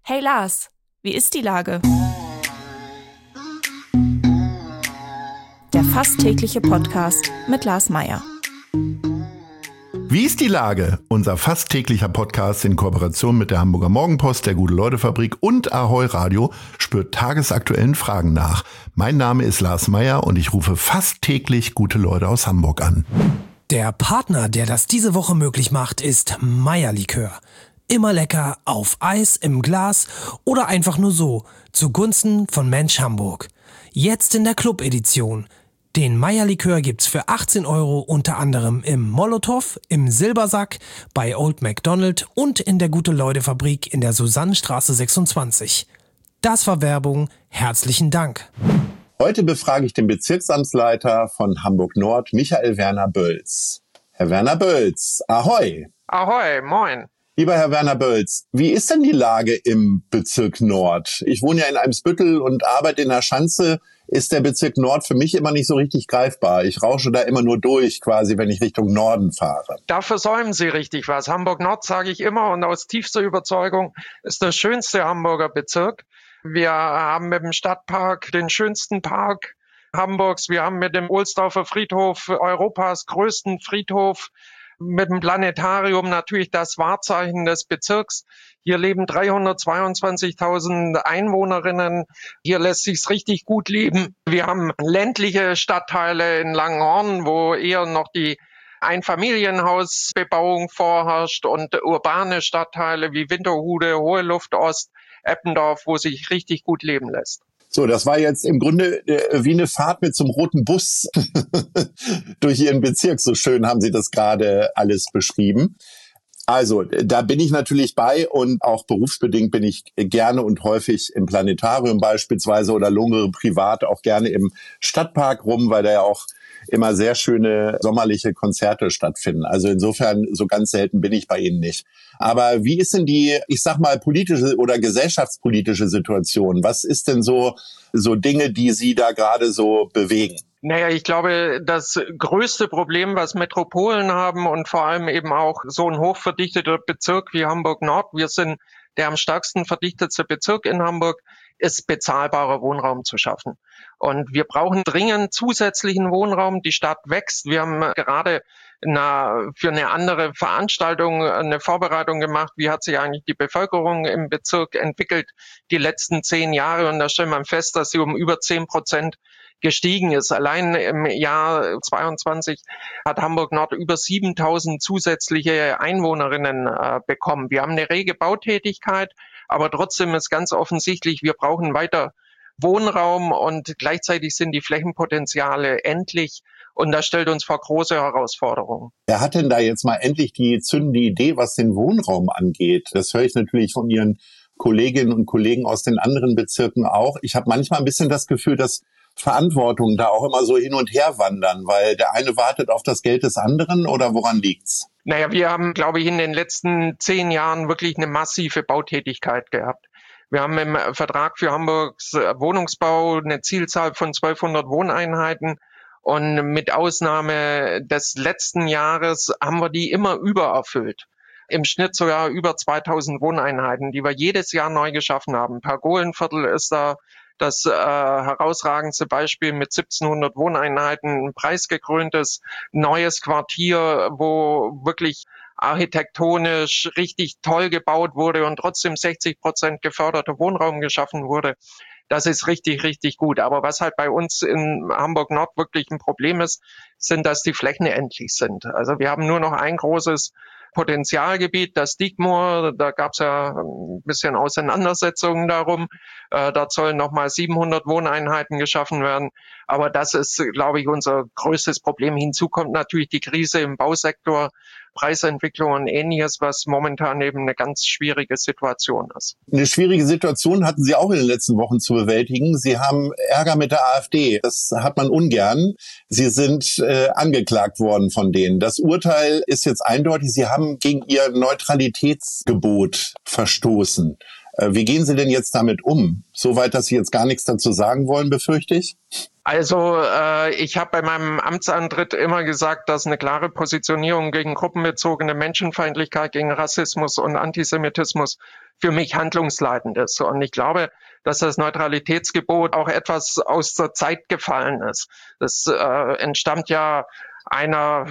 Hey Lars, wie ist die Lage? Der fast tägliche Podcast mit Lars Meyer. Wie ist die Lage? Unser fast täglicher Podcast in Kooperation mit der Hamburger Morgenpost, der Gute-Leute-Fabrik und Ahoi Radio spürt tagesaktuellen Fragen nach. Mein Name ist Lars Meyer und ich rufe fast täglich gute Leute aus Hamburg an. Der Partner, der das diese Woche möglich macht, ist Meyer Likör. Immer lecker, auf Eis, im Glas oder einfach nur so, zugunsten von Mensch Hamburg. Jetzt in der Club-Edition. Den Meyer Likör gibt's für 18 € unter anderem im Molotow, im Silbersack, bei Old MacDonald und in der Gute-Leute-Fabrik in der Susannenstraße 26. Das war Werbung. Herzlichen Dank. Heute befrage ich den Bezirksamtsleiter von Hamburg-Nord, Michael Werner Bölz. Herr Werner Bölz, ahoi. Ahoi, moin. Lieber Herr Werner Bölz, wie ist denn die Lage im Bezirk Nord? Ich wohne ja in Eimsbüttel und arbeite in der Schanze. Ist der Bezirk Nord für mich immer nicht so richtig greifbar. Ich rausche da immer nur durch, quasi, wenn ich Richtung Norden fahre. Da versäumen Sie richtig was. Hamburg-Nord, sage ich immer, und aus tiefster Überzeugung, ist der schönste Hamburger Bezirk. Wir haben mit dem Stadtpark den schönsten Park Hamburgs. Wir haben mit dem Ohlsdorfer Friedhof Europas größten Friedhof. Mit dem Planetarium natürlich das Wahrzeichen des Bezirks. Hier leben 322.000 Einwohnerinnen. Hier lässt sich's richtig gut leben. Wir haben ländliche Stadtteile in Langenhorn, wo eher noch die Einfamilienhausbebauung vorherrscht, und urbane Stadtteile wie Winterhude, Hohe Luft Ost, Eppendorf, wo sich richtig gut leben lässt. So, das war jetzt im Grunde wie eine Fahrt mit so einem roten Bus durch Ihren Bezirk. So schön haben Sie das gerade alles beschrieben. Also, da bin ich natürlich bei, und auch berufsbedingt bin ich gerne und häufig im Planetarium beispielsweise oder lungere privat auch gerne im Stadtpark rum, weil da ja auch immer sehr schöne sommerliche Konzerte stattfinden. Also insofern, so ganz selten bin ich bei Ihnen nicht. Aber wie ist denn die, ich sag mal, politische oder gesellschaftspolitische Situation? Was ist denn so Dinge, die Sie da gerade so bewegen? Naja, ich glaube, das größte Problem, was Metropolen haben, und vor allem eben auch so ein hochverdichteter Bezirk wie Hamburg-Nord, wir sind der am stärksten verdichtete Bezirk in Hamburg, ist bezahlbarer Wohnraum zu schaffen. Und wir brauchen dringend zusätzlichen Wohnraum. Die Stadt wächst. Wir haben gerade für eine andere Veranstaltung eine Vorbereitung gemacht. Wie hat sich eigentlich die Bevölkerung im Bezirk entwickelt die letzten 10 Jahre? Und da stellt man fest, dass sie um über 10% gestiegen ist. Allein im Jahr 22 hat Hamburg-Nord über 7.000 zusätzliche Einwohnerinnen bekommen. Wir haben eine rege Bautätigkeit, aber trotzdem ist ganz offensichtlich, wir brauchen weiter Wohnraum, und gleichzeitig sind die Flächenpotenziale endlich, und das stellt uns vor große Herausforderungen. Wer hat denn da jetzt mal endlich die zündende Idee, was den Wohnraum angeht? Das höre ich natürlich von Ihren Kolleginnen und Kollegen aus den anderen Bezirken auch. Ich habe manchmal ein bisschen das Gefühl, dass Verantwortung da auch immer so hin und her wandern, weil der eine wartet auf das Geld des anderen, oder woran liegt's? Naja, wir haben, glaube ich, in den letzten 10 Jahren wirklich eine massive Bautätigkeit gehabt. Wir haben im Vertrag für Hamburgs Wohnungsbau eine Zielzahl von 1200 Wohneinheiten, und mit Ausnahme des letzten Jahres haben wir die immer übererfüllt. Im Schnitt sogar über 2000 Wohneinheiten, die wir jedes Jahr neu geschaffen haben. Pergolenviertel ist da das herausragendste Beispiel mit 1700 Wohneinheiten, ein preisgekröntes neues Quartier, wo wirklich architektonisch richtig toll gebaut wurde und trotzdem 60% geförderter Wohnraum geschaffen wurde. Das ist richtig, richtig gut. Aber was halt bei uns in Hamburg-Nord wirklich ein Problem ist, sind, dass die Flächen endlich sind. Also wir haben nur noch ein großes Potenzialgebiet, das Diekmoor. Da gab es ja ein bisschen Auseinandersetzungen darum. Dort sollen nochmal 700 Wohneinheiten geschaffen werden. Aber das ist, glaube ich, unser größtes Problem. Hinzu kommt natürlich die Krise im Bausektor, Preisentwicklung und Ähnliches, was momentan eben eine ganz schwierige Situation ist. Eine schwierige Situation hatten Sie auch in den letzten Wochen zu bewältigen. Sie haben Ärger mit der AfD. Das hat man ungern. Sie sind angeklagt worden von denen. Das Urteil ist jetzt eindeutig. Sie haben gegen Ihr Neutralitätsgebot verstoßen. Wie gehen Sie denn jetzt damit um? Soweit, dass Sie jetzt gar nichts dazu sagen wollen, befürchte ich? Also ich habe bei meinem Amtsantritt immer gesagt, dass eine klare Positionierung gegen gruppenbezogene Menschenfeindlichkeit, gegen Rassismus und Antisemitismus für mich handlungsleitend ist. Und ich glaube, dass das Neutralitätsgebot auch etwas aus der Zeit gefallen ist. Das entstammt ja einer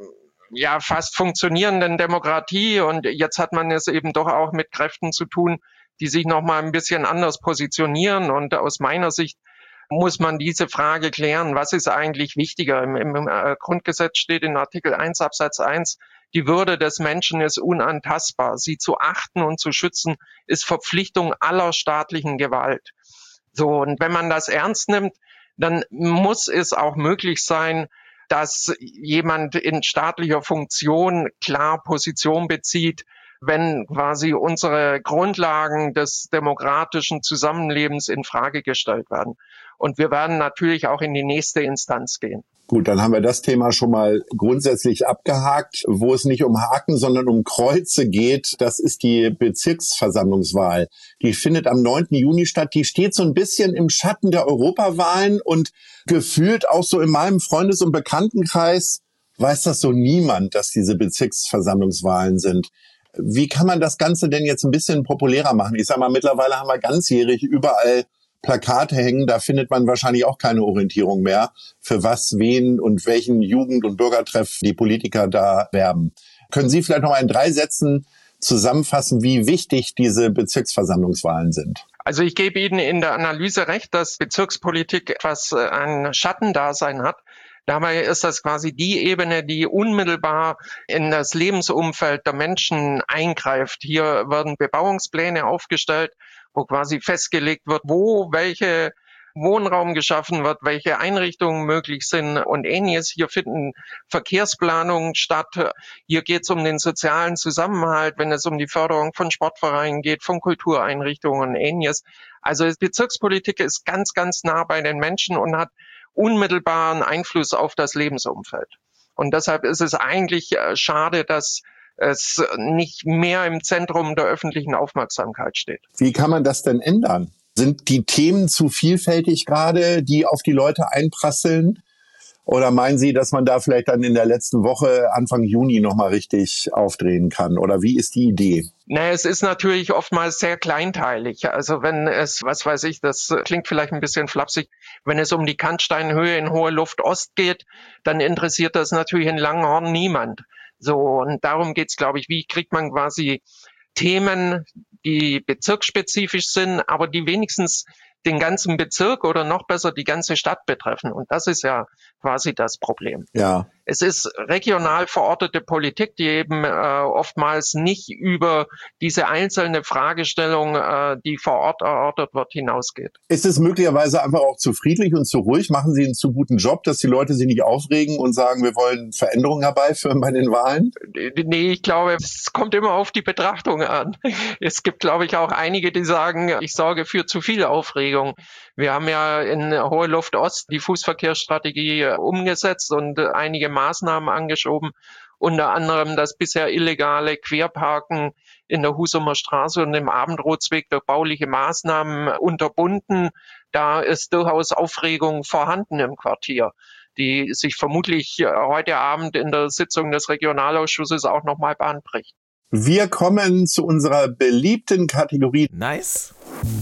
fast funktionierenden Demokratie, und jetzt hat man es eben doch auch mit Kräften zu tun, die sich noch mal ein bisschen anders positionieren. Und aus meiner Sicht muss man diese Frage klären, was ist eigentlich wichtiger? Im Grundgesetz steht in Artikel 1 Absatz 1, die Würde des Menschen ist unantastbar. Sie zu achten und zu schützen ist Verpflichtung aller staatlichen Gewalt. So, und wenn man das ernst nimmt, dann muss es auch möglich sein, dass jemand in staatlicher Funktion klar Position bezieht, wenn quasi unsere Grundlagen des demokratischen Zusammenlebens in Frage gestellt werden. Und wir werden natürlich auch in die nächste Instanz gehen. Gut, dann haben wir das Thema schon mal grundsätzlich abgehakt. Wo es nicht um Haken, sondern um Kreuze geht, das ist die Bezirksversammlungswahl. Die findet am 9. Juni statt. Die steht so ein bisschen im Schatten der Europawahlen und gefühlt auch so in meinem Freundes- und Bekanntenkreis weiß das so niemand, dass diese Bezirksversammlungswahlen sind. Wie kann man das Ganze denn jetzt ein bisschen populärer machen? Ich sag mal, mittlerweile haben wir ganzjährig überall Plakate hängen, da findet man wahrscheinlich auch keine Orientierung mehr, für was, wen und welchen Jugend- und Bürgertreff die Politiker da werben. Können Sie vielleicht noch mal in 3 Sätzen zusammenfassen, wie wichtig diese Bezirksversammlungswahlen sind? Also ich gebe Ihnen in der Analyse recht, dass Bezirkspolitik etwas ein Schattendasein hat. Dabei ist das quasi die Ebene, die unmittelbar in das Lebensumfeld der Menschen eingreift. Hier werden Bebauungspläne aufgestellt, wo quasi festgelegt wird, wo welche Wohnraum geschaffen wird, welche Einrichtungen möglich sind und Ähnliches. Hier finden Verkehrsplanungen statt. Hier geht es um den sozialen Zusammenhalt, wenn es um die Förderung von Sportvereinen geht, von Kultureinrichtungen und Ähnliches. Also Bezirkspolitik ist ganz, ganz nah bei den Menschen und hat unmittelbaren Einfluss auf das Lebensumfeld. Und deshalb ist es eigentlich schade, dass es nicht mehr im Zentrum der öffentlichen Aufmerksamkeit steht. Wie kann man das denn ändern? Sind die Themen zu vielfältig gerade, die auf die Leute einprasseln? Oder meinen Sie, dass man da vielleicht dann in der letzten Woche, Anfang Juni, nochmal richtig aufdrehen kann? Oder wie ist die Idee? Naja, es ist natürlich oftmals sehr kleinteilig. Also wenn es, was weiß ich, das klingt vielleicht ein bisschen flapsig, wenn es um die Kannsteinhöhe in Hohe Luft Ost geht, dann interessiert das natürlich in Langenhorn niemand. So, und darum geht's, glaube ich, wie kriegt man quasi Themen, die bezirksspezifisch sind, aber die wenigstens den ganzen Bezirk oder noch besser die ganze Stadt betreffen. Und das ist ja quasi das Problem. Ja. Es ist regional verortete Politik, die eben oftmals nicht über diese einzelne Fragestellung, die vor Ort erörtert wird, hinausgeht. Ist es möglicherweise einfach auch zu friedlich und zu ruhig? Machen Sie einen zu guten Job, dass die Leute sich nicht aufregen und sagen, wir wollen Veränderungen herbeiführen bei den Wahlen? Nee, ich glaube, es kommt immer auf die Betrachtung an. Es gibt, glaube ich, auch einige, die sagen, ich sorge für zu viel Aufregung. Wir haben ja in Hohe Luft Ost die Fußverkehrsstrategie umgesetzt und einige Maßnahmen angeschoben, unter anderem das bisher illegale Querparken in der Husumer Straße und im Abendrotsweg durch bauliche Maßnahmen unterbunden. Da ist durchaus Aufregung vorhanden im Quartier, die sich vermutlich heute Abend in der Sitzung des Regionalausschusses auch nochmal Bahn bricht. Wir kommen zu unserer beliebten Kategorie Nice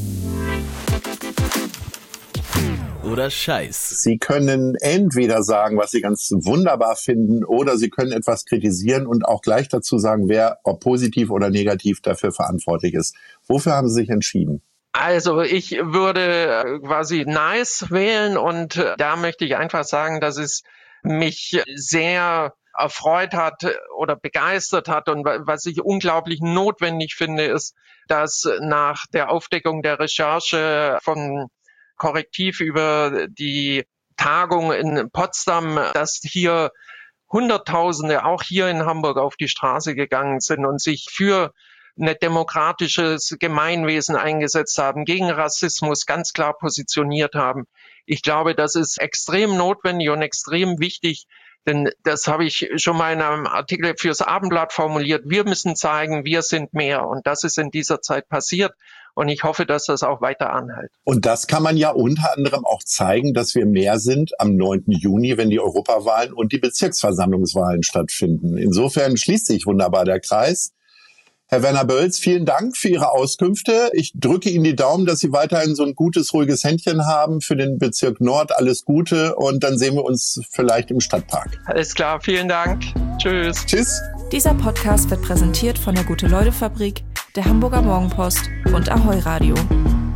oder Scheiß. Sie können entweder sagen, was Sie ganz wunderbar finden, oder Sie können etwas kritisieren und auch gleich dazu sagen, wer, ob positiv oder negativ, dafür verantwortlich ist. Wofür haben Sie sich entschieden? Also ich würde quasi nice wählen, und da möchte ich einfach sagen, dass es mich sehr erfreut hat oder begeistert hat, und was ich unglaublich notwendig finde, ist, dass nach der Aufdeckung der Recherche von Korrektiv über die Tagung in Potsdam, dass hier Hunderttausende auch hier in Hamburg auf die Straße gegangen sind und sich für ein demokratisches Gemeinwesen eingesetzt haben, gegen Rassismus ganz klar positioniert haben. Ich glaube, das ist extrem notwendig und extrem wichtig, denn das habe ich schon mal in einem Artikel fürs Abendblatt formuliert. Wir müssen zeigen, wir sind mehr, und das ist in dieser Zeit passiert. Und ich hoffe, dass das auch weiter anhält. Und das kann man ja unter anderem auch zeigen, dass wir mehr sind am 9. Juni, wenn die Europawahlen und die Bezirksversammlungswahlen stattfinden. Insofern schließt sich wunderbar der Kreis. Herr Werner Bölz, vielen Dank für Ihre Auskünfte. Ich drücke Ihnen die Daumen, dass Sie weiterhin so ein gutes, ruhiges Händchen haben für den Bezirk Nord. Alles Gute und dann sehen wir uns vielleicht im Stadtpark. Alles klar, vielen Dank. Tschüss. Tschüss. Dieser Podcast wird präsentiert von der Gute-Leute-Fabrik, der Hamburger Morgenpost und Ahoi Radio.